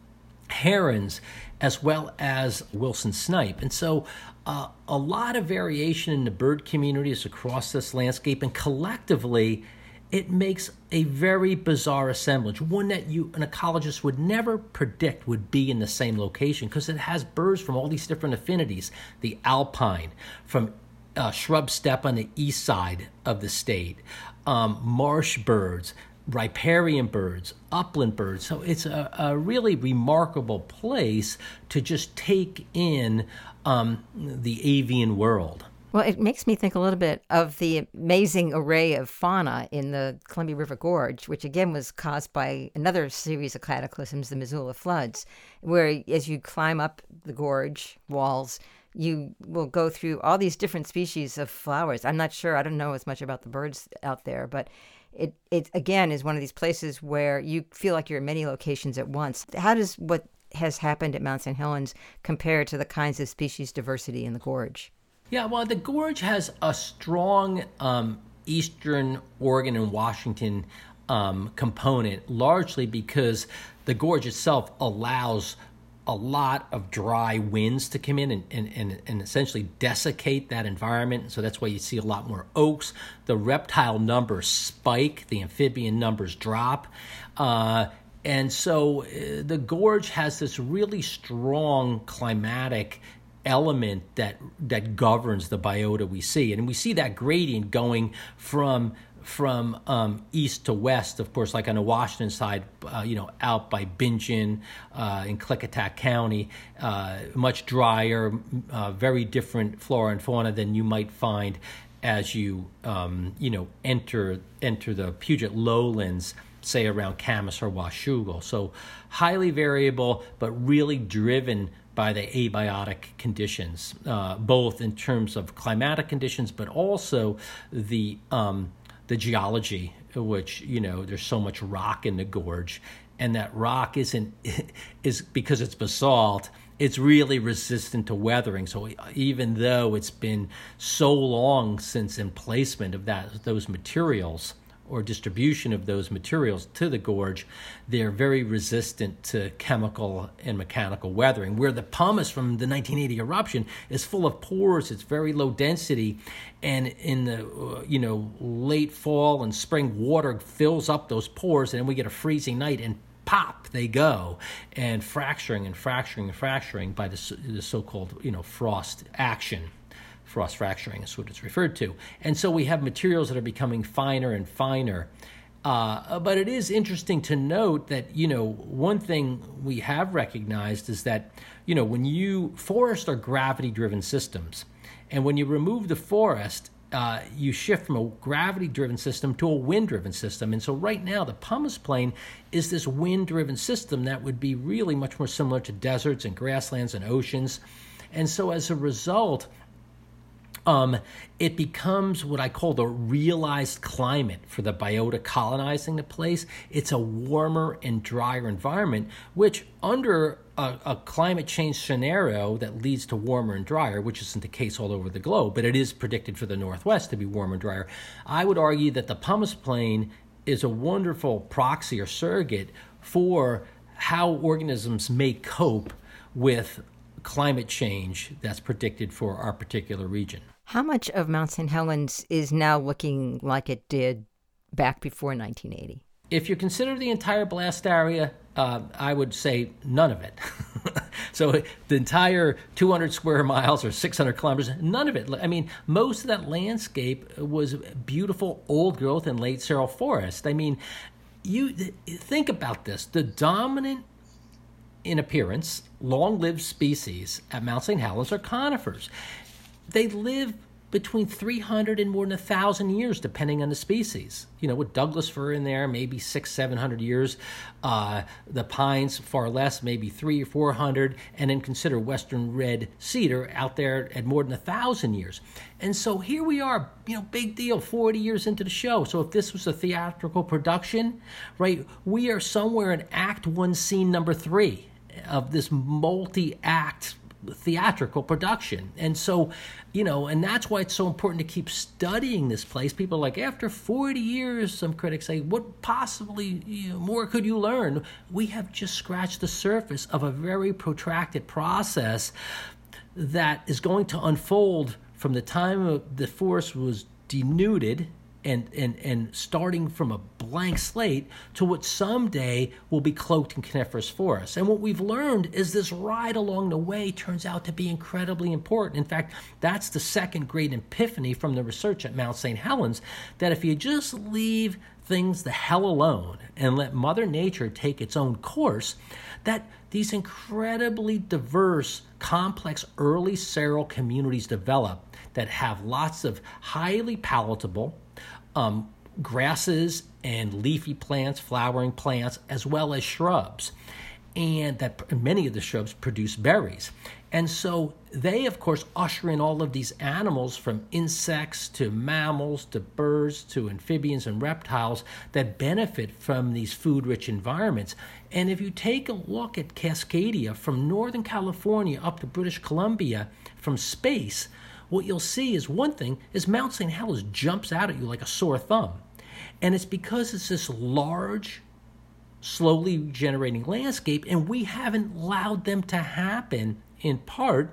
herons as well as Wilson snipe. And so uh, a lot of variation in the bird communities across this landscape, and collectively, it makes a very bizarre assemblage, one that you, an ecologist would never predict would be in the same location because it has birds from all these different affinities. The alpine, from uh, shrub steppe on the east side of the state, um, marsh birds, riparian birds, upland birds. So it's a, a really remarkable place to just take in um, the avian world. Well, it makes me think a little bit of the amazing array of fauna in the Columbia River Gorge, which again was caused by another series of cataclysms, the Missoula floods, where as you climb up the gorge walls, you will go through all these different species of flowers. I'm not sure, I don't know as much about the birds out there, but it, it again is one of these places where you feel like you're in many locations at once. How does what has happened at Mount Saint Helens compare to the kinds of species diversity in the gorge? Yeah, well, the gorge has a strong um, eastern Oregon and Washington um, component, largely because the gorge itself allows a lot of dry winds to come in and, and, and, and essentially desiccate that environment. So that's why you see a lot more oaks. The reptile numbers spike, the amphibian numbers drop. Uh, and so uh, the gorge has this really strong climatic element that that governs the biota we see, and we see that gradient going from from um, east to west. Of course, like on the Washington side, uh, you know, out by Bingen uh, in Klickitat County, uh, much drier, uh, very different flora and fauna than you might find as you um, you know enter enter the Puget Lowlands, say around Camas or Washougal. So highly variable, but really driven by the abiotic conditions, uh, both in terms of climatic conditions, but also the um, the geology, which, you know, there's so much rock in the gorge, and that rock isn't is because it's basalt. It's really resistant to weathering. So even though it's been so long since emplacement of that those materials or distribution of those materials to the gorge, they're very resistant to chemical and mechanical weathering. Where the pumice from the nineteen eighty eruption is full of pores, it's very low density, and in the uh, you know late fall and spring, water fills up those pores, and then we get a freezing night, and pop, they go, and fracturing and fracturing and fracturing by the, the so-called you know frost action. Frost fracturing is what it's referred to. And so we have materials that are becoming finer and finer. Uh, but it is interesting to note that, you know, one thing we have recognized is that, you know, when you, forests are gravity-driven systems. And when you remove the forest, uh, you shift from a gravity-driven system to a wind-driven system. And so right now, the pumice plain is this wind-driven system that would be really much more similar to deserts and grasslands and oceans. And so as a result, Um, it becomes what I call the realized climate for the biota colonizing the place. It's a warmer and drier environment, which under a, a climate change scenario that leads to warmer and drier, which isn't the case all over the globe, but it is predicted for the Northwest to be warmer and drier. I would argue that the pumice plain is a wonderful proxy or surrogate for how organisms may cope with climate change that's predicted for our particular region. How much of Mount Saint Helens is now looking like it did back before nineteen eighty? If you consider the entire blast area, uh, I would say none of it. So the entire two hundred square miles or six hundred kilometers, none of it. I mean, most of that landscape was beautiful old growth and late sterile forest. I mean, you think about this. The dominant in appearance, long-lived species at Mount Saint Helens are conifers. They live between three hundred and more than one thousand years, depending on the species. You know, with Douglas fir in there, maybe six, seven hundred years. Uh, the pines, far less, maybe three or four hundred. And then consider western red cedar out there at more than one thousand years. And so here we are, you know, big deal, forty years into the show. So if this was a theatrical production, right, we are somewhere in Act One, Scene Number Three of this multi-act theatrical production. And so, you know, and that's why it's so important to keep studying this place. People are like, after forty years, some critics say, what possibly you know, more could you learn? We have just scratched the surface of a very protracted process that is going to unfold from the time the forest was denuded and, and, and starting from a blank slate to what someday will be cloaked in coniferous forests. And what we've learned is this ride along the way turns out to be incredibly important. In fact, that's the second great epiphany from the research at Mount Saint Helens, that if you just leave things the hell alone and let Mother Nature take its own course, that these incredibly diverse, complex early seral communities develop that have lots of highly palatable Um, grasses and leafy plants, flowering plants, as well as shrubs, and that many of the shrubs produce berries. And so they, of course, usher in all of these animals, from insects to mammals to birds to amphibians and reptiles, that benefit from these food-rich environments. And if you take a look at Cascadia from Northern California up to British Columbia from space, what you'll see is one thing is Mount Saint Helens jumps out at you like a sore thumb. And it's because it's this large, slowly generating landscape, and we haven't allowed them to happen in part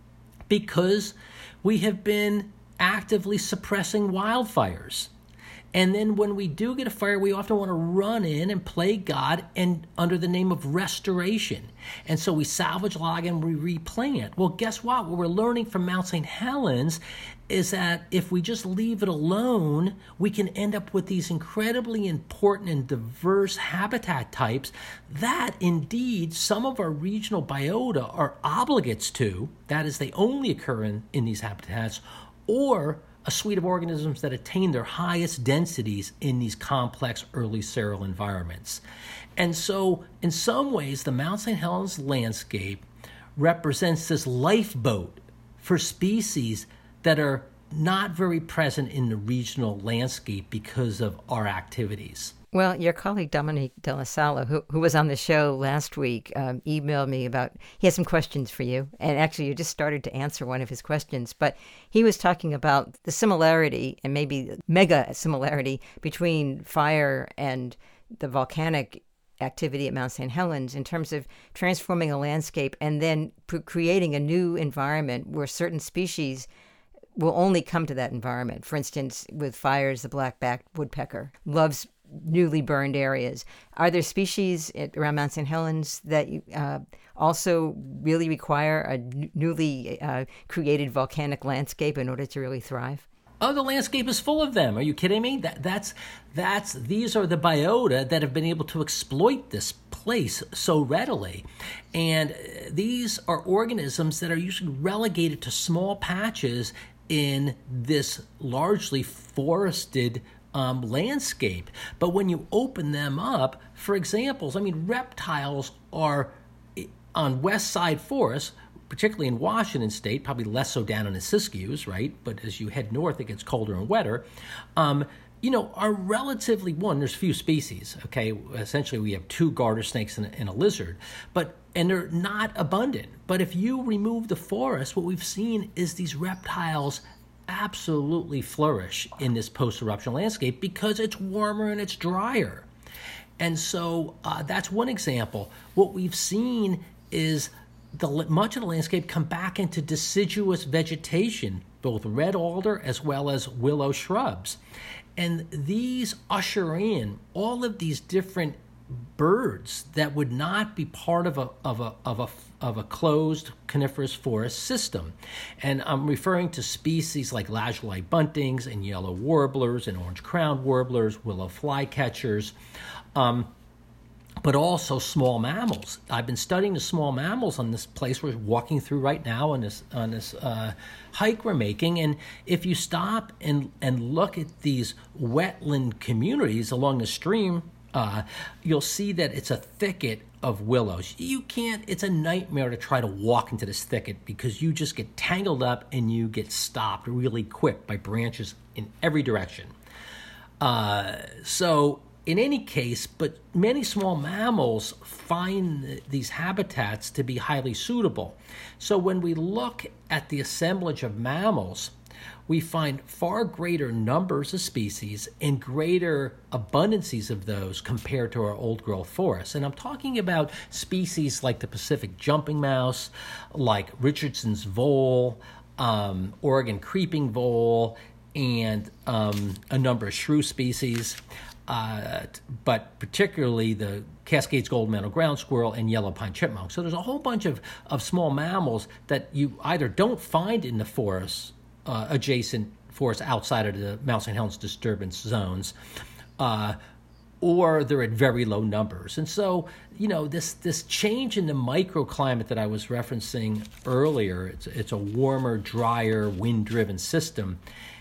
because we have been actively suppressing wildfires. And then when we do get a fire, we often want to run in and play God and under the name of restoration. And so we salvage log and we replant. Well, guess what? What we're learning from Mount Saint Helens is that if we just leave it alone, we can end up with these incredibly important and diverse habitat types that indeed some of our regional biota are obligates to. That is, they only occur in, in these habitats, or a suite of organisms that attain their highest densities in these complex early seral environments. And so, in some ways, the Mount Saint Helens landscape represents this lifeboat for species that are not very present in the regional landscape because of our activities. Well, your colleague Dominique De La Sala, who, who was on the show last week, um, emailed me about, he has some questions for you. And actually, you just started to answer one of his questions. But he was talking about the similarity, and maybe mega similarity, between fire and the volcanic activity at Mount Saint Helens in terms of transforming a landscape and then p- creating a new environment where certain species will only come to that environment. For instance, with fires, the black-backed woodpecker loves newly burned areas. Are there species at, around Mount Saint Helens that uh, also really require a n- newly uh, created volcanic landscape in order to really thrive? Oh, the landscape is full of them. Are you kidding me? That that's that's these are the biota that have been able to exploit this place so readily. And these are organisms that are usually relegated to small patches in this largely forested um, landscape. But when you open them up, for examples, I mean, reptiles are on West Side forests, particularly in Washington State, probably less so down in the Siskiyous, right? But as you head north, it gets colder and wetter. Um, you know, are relatively, one, there's few species, okay? Essentially, we have two garter snakes and a, and a lizard, but and they're not abundant. But if you remove the forest, what we've seen is these reptiles absolutely flourish in this post-eruption landscape because it's warmer and it's drier. And so uh, that's one example. What we've seen is the much of the landscape come back into deciduous vegetation, both red alder as well as willow shrubs. And these usher in all of these different birds that would not be part of a of a of a of a closed coniferous forest system. And I'm referring to species like lazuli buntings and yellow warblers and orange-crowned warblers, willow flycatchers, um, but also small mammals. I've been studying the small mammals on this place we're walking through right now on this on this uh, hike we're making. And if you stop and, and look at these wetland communities along the stream, uh, you'll see that it's a thicket of willows. You can't, it's a nightmare to try to walk into this thicket because you just get tangled up and you get stopped really quick by branches in every direction. Uh, so in any case, but many small mammals find these habitats to be highly suitable. So when we look at the assemblage of mammals, we find far greater numbers of species and greater abundancies of those compared to our old-growth forests. And I'm talking about species like the Pacific jumping mouse, like Richardson's vole, um, Oregon creeping vole, and um, a number of shrew species. Uh, but particularly the Cascades golden mantle ground squirrel and yellow pine chipmunk. So there's a whole bunch of, of small mammals that you either don't find in the forests, uh, adjacent forests outside of the Mount Saint Helens disturbance zones, uh, or they're at very low numbers. And so, you know, this this change in the microclimate that I was referencing earlier, it's, it's a warmer, drier, wind-driven system,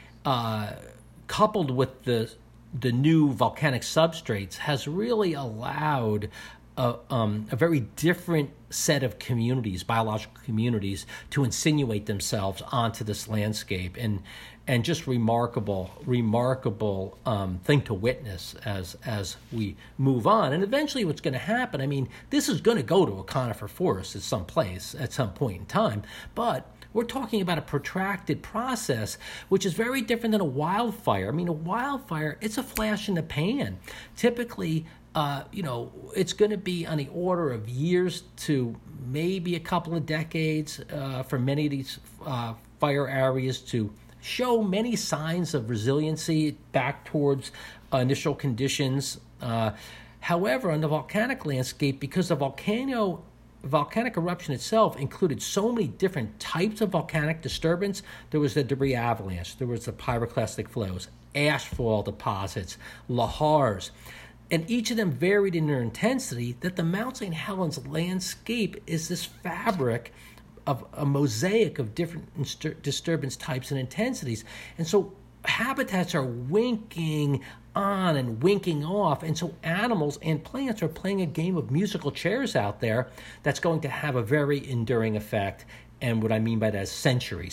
uh, coupled with the the new volcanic substrates has really allowed a, um, a very different set of communities, biological communities, to insinuate themselves onto this landscape, and and just remarkable, remarkable um, thing to witness as as we move on. And eventually what's going to happen, I mean, this is going to go to a conifer forest at some place, at some point in time, but we're talking about a protracted process, which is very different than a wildfire. I mean, a wildfire, it's a flash in the pan. Typically, uh, you know, it's going to be on the order of years to maybe a couple of decades uh, for many of these uh, fire areas to show many signs of resiliency back towards uh, initial conditions. Uh, however, on the volcanic landscape, because the volcano volcanic eruption itself included so many different types of volcanic disturbance. There was the debris avalanche, there was the pyroclastic flows, ashfall deposits, lahars, and each of them varied in their intensity, that the Mount Saint Helens landscape is this fabric of a mosaic of different inst- disturbance types and intensities. And so habitats are winking on and winking off, and so animals and plants are playing a game of musical chairs out there that's going to have a very enduring effect, and what I mean by that is centuries.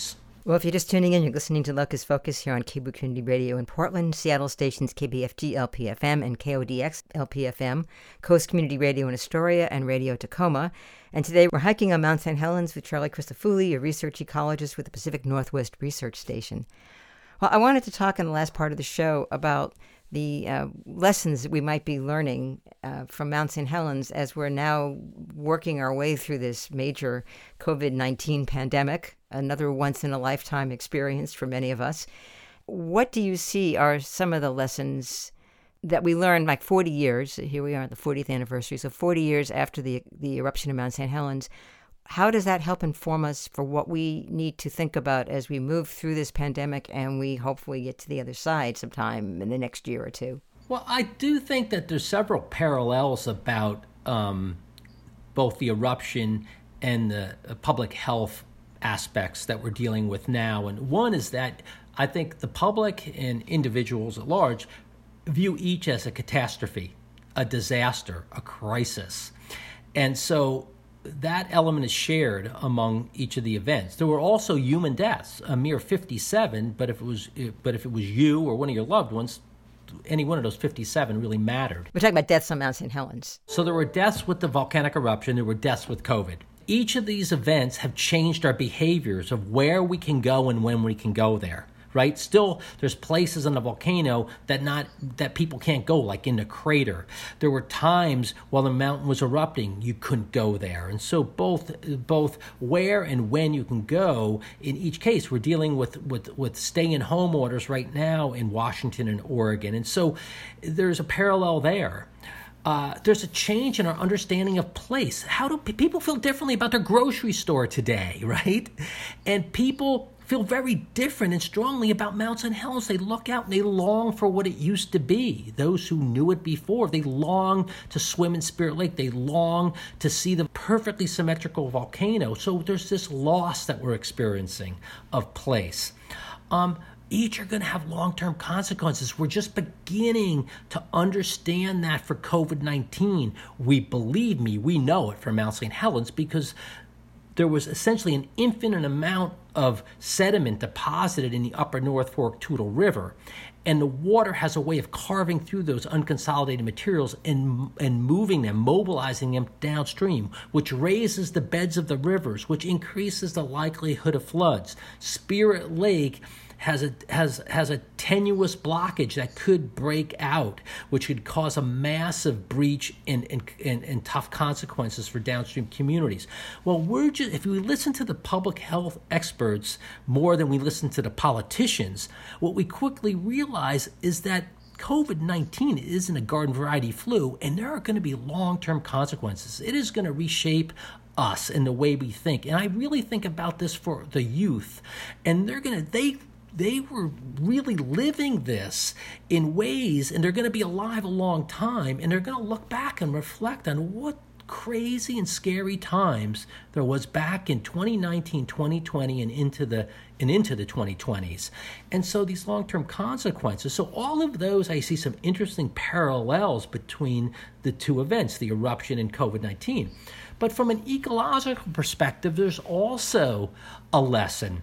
Well, if you're just tuning in, you're listening to Locust Focus here on K B O O Community Radio in Portland, Seattle stations K B F G L P F M and K O D X L P F M, Coast Community Radio in Astoria, and Radio Tacoma. And today we're hiking on Mount Saint Helens with Charlie Crisafulli, a research ecologist with the Pacific Northwest Research Station. Well, I wanted to talk in the last part of the show about the uh, lessons that we might be learning uh, from Mount Saint Helens as we're now working our way through this major COVID nineteen pandemic, another once-in-a-lifetime experience for many of us. What do you see are some of the lessons that we learned, like forty years, here we are at the fortieth anniversary, so forty years after the the eruption of Mount Saint Helens? How does that help inform us for what we need to think about as we move through this pandemic and we hopefully get to the other side sometime in the next year or two? Well, I do think that there's several parallels about um, both the eruption and the uh, public health aspects that we're dealing with now. And one is that I think the public and individuals at large view each as a catastrophe, a disaster, a crisis. And so that element is shared among each of the events. There were also human deaths, a mere fifty-seven, but if it was but if it was you or one of your loved ones, any one of those fifty-seven really mattered. We're talking about deaths on Mount Saint Helens. So there were deaths with the volcanic eruption, there were deaths with COVID. Each of these events have changed our behaviors of where we can go and when we can go there. Right? Still, there's places on the volcano that not that people can't go, like in the crater. There were times while the mountain was erupting, you couldn't go there. And so both both where and when you can go, in each case, we're dealing with, with, with stay-in-home orders right now in Washington and Oregon. And so there's a parallel there. Uh, there's a change in our understanding of place. How do p- people feel differently about their grocery store today, right? And people feel very different and strongly about Mount Saint Helens. They look out and they long for what it used to be. Those who knew it before, they long to swim in Spirit Lake. They long to see the perfectly symmetrical volcano. So there's this loss that we're experiencing of place. Um, each are going to have long-term consequences. We're just beginning to understand that for COVID nineteen. We, believe me, we know it for Mount Saint Helens because there was essentially an infinite amount of sediment deposited in the upper North Fork Toutle River. And the water has a way of carving through those unconsolidated materials and, and moving them, mobilizing them downstream, which raises the beds of the rivers, which increases the likelihood of floods. Spirit Lake has a has has a tenuous blockage that could break out, which could cause a massive breach and and, and, and tough consequences for downstream communities. Well, we're just if we listen to the public health experts more than we listen to the politicians, what we quickly realize is that COVID nineteen isn't a garden variety flu, and there are going to be long-term consequences. It is going to reshape us in the way we think. And I really think about this for the youth. And they're going to, they, they were really living this in ways, and they're going to be alive a long time, and they're going to look back and reflect on what crazy and scary times there was back in twenty nineteen, twenty twenty, and into the and into the twenty twenties. And so these long-term consequences. So all of those, I see some interesting parallels between the two events, the eruption and COVID nineteen. But from an ecological perspective, there's also a lesson.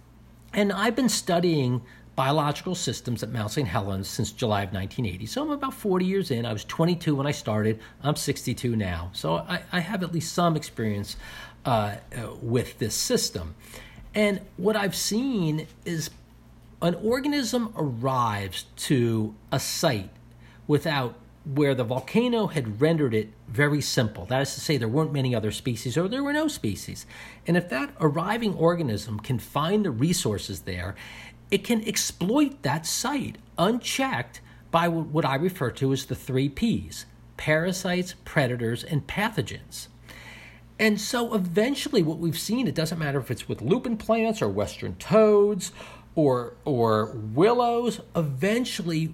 And I've been studying biological systems at Mount Saint Helens since July of nineteen eighty. So I'm about forty years in. I was twenty-two when I started. I'm sixty-two now. So I, I have at least some experience uh, with this system. And what I've seen is an organism arrives to a site without where the volcano had rendered it very simple. That is to say, there weren't many other species or there were no species. And if that arriving organism can find the resources there, it can exploit that site unchecked by what I refer to as the three Ps: parasites, predators, and pathogens. And so eventually what we've seen, it doesn't matter if it's with lupin plants or western toads or, or willows, eventually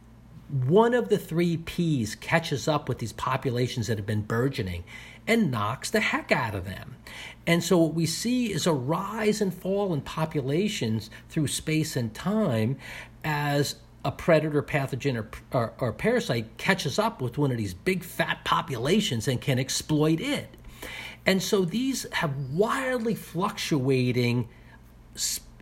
one of the three Ps catches up with these populations that have been burgeoning and knocks the heck out of them. And so what we see is a rise and fall in populations through space and time as a predator, pathogen, or, or, or parasite catches up with one of these big fat populations and can exploit it. And so these have wildly fluctuating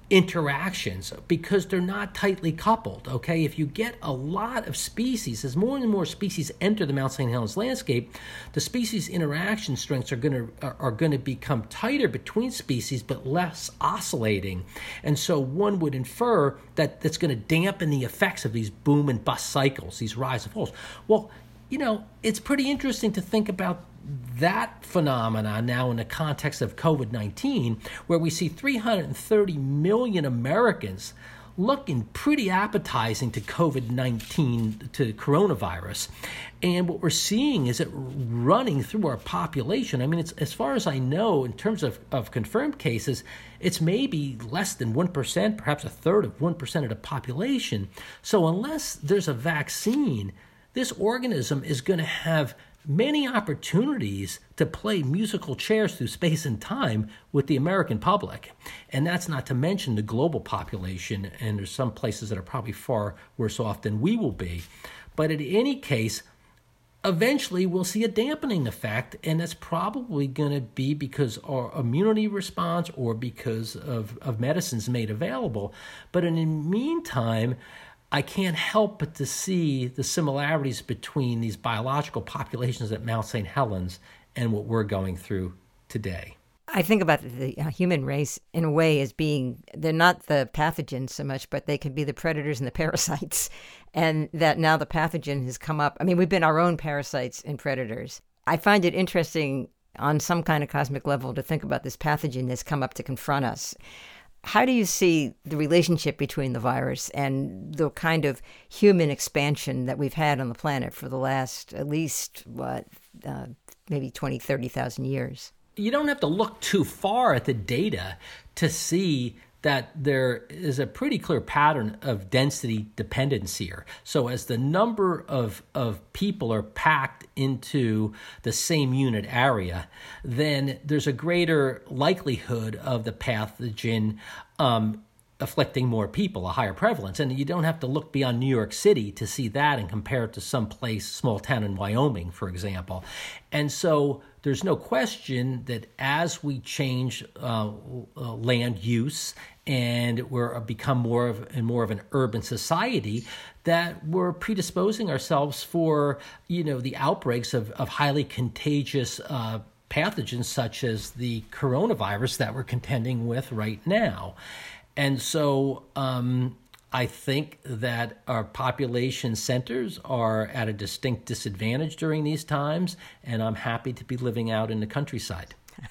interactions because they're not tightly coupled, okay? If you get a lot of species, as more and more species enter the Mount Saint Helens landscape, the species interaction strengths are going to are, are going to become tighter between species but less oscillating. And so one would infer that that's going to dampen the effects of these boom and bust cycles, these rise and falls. Well, you know, it's pretty interesting to think about that phenomenon now in the context of COVID nineteen, where we see three hundred thirty million Americans looking pretty appetizing to COVID nineteen, to coronavirus. And what we're seeing is it running through our population. I mean, it's, as far as I know, in terms of, of confirmed cases, it's maybe less than one percent, perhaps a third of one percent of the population. So unless there's a vaccine, this organism is going to have many opportunities to play musical chairs through space and time with the American public. And that's not to mention the global population, and there's some places that are probably far worse off than we will be. But in any case, eventually we'll see a dampening effect, and that's probably going to be because our immunity response or because of, of medicines made available. But in the meantime, I can't help but to see the similarities between these biological populations at Mount Saint Helens and what we're going through today. I think about the uh, human race in a way as being, they're not the pathogens so much, but they can be the predators and the parasites. And that now the pathogen has come up. I mean, we've been our own parasites and predators. I find it interesting on some kind of cosmic level to think about this pathogen that's come up to confront us. How do you see the relationship between the virus and the kind of human expansion that we've had on the planet for the last at least, what, uh, maybe twenty, thirty thousand years? You don't have to look too far at the data to see that there is a pretty clear pattern of density dependence here. So as the number of, of people are packed into the same unit area, then there's a greater likelihood of the pathogen um, afflicting more people, a higher prevalence. And you don't have to look beyond New York City to see that and compare it to some place, small town in Wyoming, for example. And so there's no question that as we change uh, uh, land use and we're become more of and more of an urban society, that we're predisposing ourselves for, you know, the outbreaks of, of highly contagious uh, pathogens such as the coronavirus that we're contending with right now. And so um, I think that our population centers are at a distinct disadvantage during these times, and I'm happy to be living out in the countryside.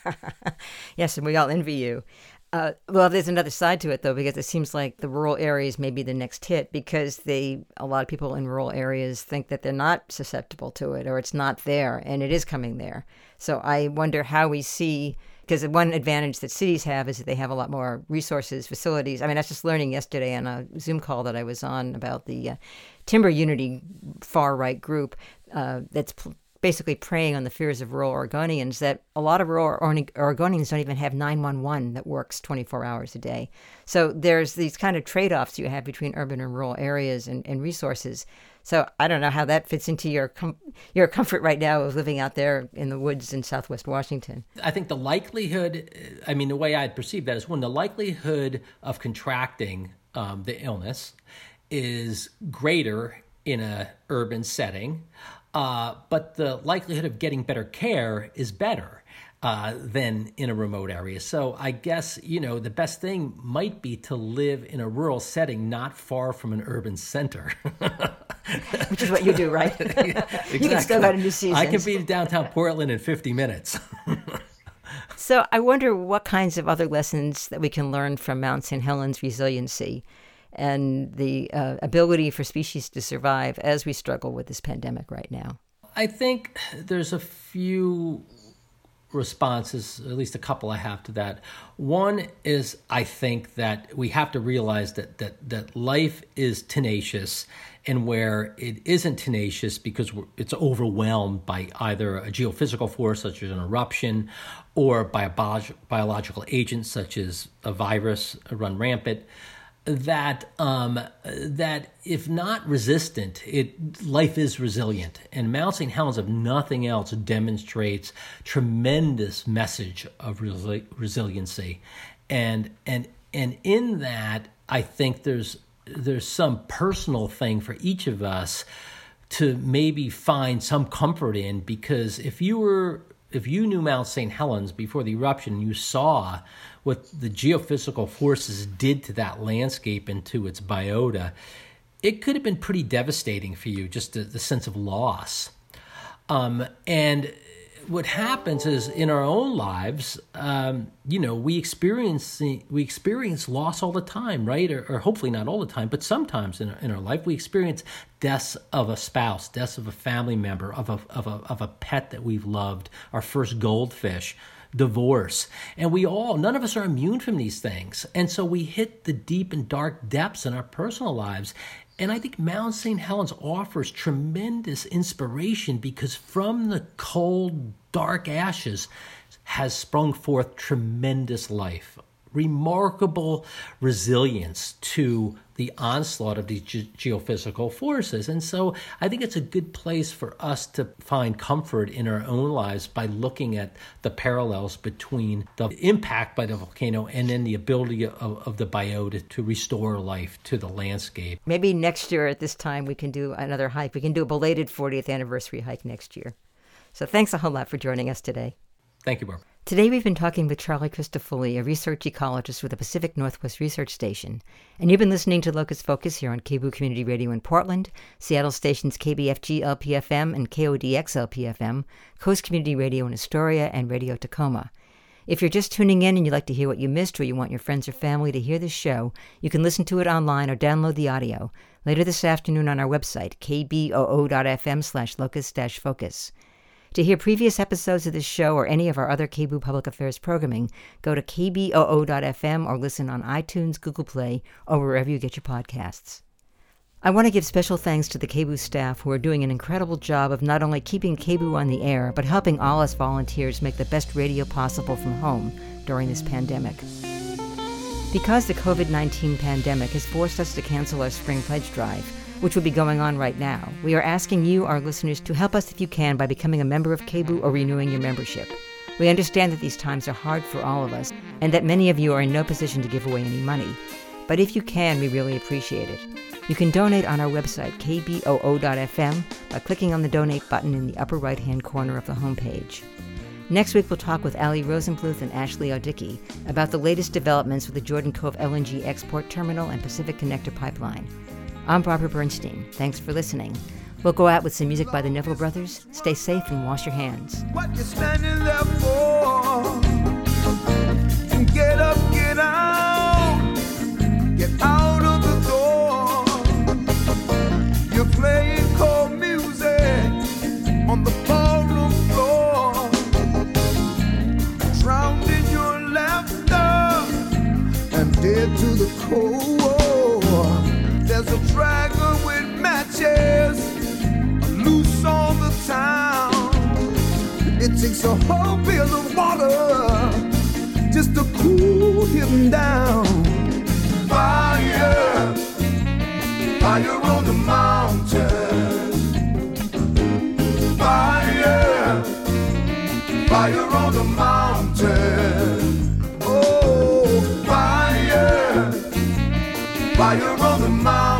Yes, and we all envy you. Uh, well, there's another side to it, though, because it seems like the rural areas may be the next hit because they, a lot of people in rural areas think that they're not susceptible to it or it's not there, and it is coming there. So I wonder how we see, because one advantage that cities have is that they have a lot more resources, facilities. I mean, I was just learning yesterday on a Zoom call that I was on about the uh, Timber Unity far-right group uh, that's pl- basically preying on the fears of rural Oregonians, that a lot of rural Oregonians don't even have nine one one that works twenty-four hours a day. So there's these kind of trade-offs you have between urban and rural areas and, and resources. So I don't know how that fits into your com- your comfort right now of living out there in the woods in Southwest Washington. I think the likelihood, I mean, the way I'd perceive that is when the likelihood of contracting um, the illness is greater in a urban setting, uh, but the likelihood of getting better care is better uh, than in a remote area. So I guess, you know, the best thing might be to live in a rural setting not far from an urban center. Which is what you do, right? Yeah, exactly. You can still go to New Seasons. I can be in downtown Portland in fifty minutes. So I wonder what kinds of other lessons that we can learn from Mount Saint Helens resiliency and the uh, ability for species to survive as we struggle with this pandemic right now. I think there's a few responses, at least a couple I have to that. One is I think that we have to realize that that that life is tenacious, and where it isn't tenacious because we're, it's overwhelmed by either a geophysical force such as an eruption or by a bio- biological agent such as a virus run rampant, that um, that if not resistant, it life is resilient. And Mount Saint Helens, if nothing else, demonstrates tremendous message of resi- resiliency. And and and in that, I think there's there's some personal thing for each of us to maybe find some comfort in, because if you were if you knew Mount Saint Helens before the eruption, you saw what the geophysical forces did to that landscape and to its biota, it could have been pretty devastating for you, just the, the sense of loss. Um, and what happens is in our own lives, um, you know, we experience we experience loss all the time, right? Or, or hopefully not all the time, but sometimes in our, in our life we experience deaths of a spouse, deaths of a family member, of a of a of a pet that we've loved, our first goldfish, divorce. And we all, none of us are immune from these things. And so we hit the deep and dark depths in our personal lives. And I think Mount Saint Helens offers tremendous inspiration, because from the cold, dark ashes has sprung forth tremendous life, remarkable resilience to the onslaught of these ge- geophysical forces. And so I think it's a good place for us to find comfort in our own lives by looking at the parallels between the impact by the volcano and then the ability of, of the biota to restore life to the landscape. Maybe next year at this time we can do another hike. We can do a belated fortieth anniversary hike next year. So thanks a whole lot for joining us today. Thank you, Barbara. Today we've been talking with Charlie Cristofoli, a research ecologist with the Pacific Northwest Research Station. And you've been listening to Locust Focus here on K B O O Community Radio in Portland, Seattle stations K B F G L P F M and K O D X L P F M, Coast Community Radio in Astoria, and Radio Tacoma. If you're just tuning in and you'd like to hear what you missed, or you want your friends or family to hear this show, you can listen to it online or download the audio later this afternoon on our website, k b o o dot f m slash locust dash focus. To hear previous episodes of this show or any of our other K B O O Public Affairs programming, go to k b o o dot f m or listen on iTunes, Google Play, or wherever you get your podcasts. I want to give special thanks to the K B O O staff, who are doing an incredible job of not only keeping K B O O on the air, but helping all us volunteers make the best radio possible from home during this pandemic. Because the covid nineteen pandemic has forced us to cancel our spring pledge drive, which will be going on right now, we are asking you, our listeners, to help us if you can by becoming a member of K B O O or renewing your membership. We understand that these times are hard for all of us, and that many of you are in no position to give away any money. But if you can, we really appreciate it. You can donate on our website, k b o o dot f m, by clicking on the donate button in the upper right-hand corner of the homepage. Next week, we'll talk with Ali Rosenbluth and Ashley Odicki about the latest developments with the Jordan Cove L N G export terminal and Pacific Connector pipeline. I'm Barbara Bernstein. Thanks for listening. We'll go out with some music by the Neville Brothers. Stay safe and wash your hands. What you standing there for? Get up, get out. Get out of the door. You're playing cold music on the ballroom floor. Drowned in your laughter and dead to the core. There's a dragon with matches loose on the town. It takes a whole pail of water just to cool him down. Fire, fire on the mountain. Fire, fire on the mountain. Oh, fire, fire on the mountain.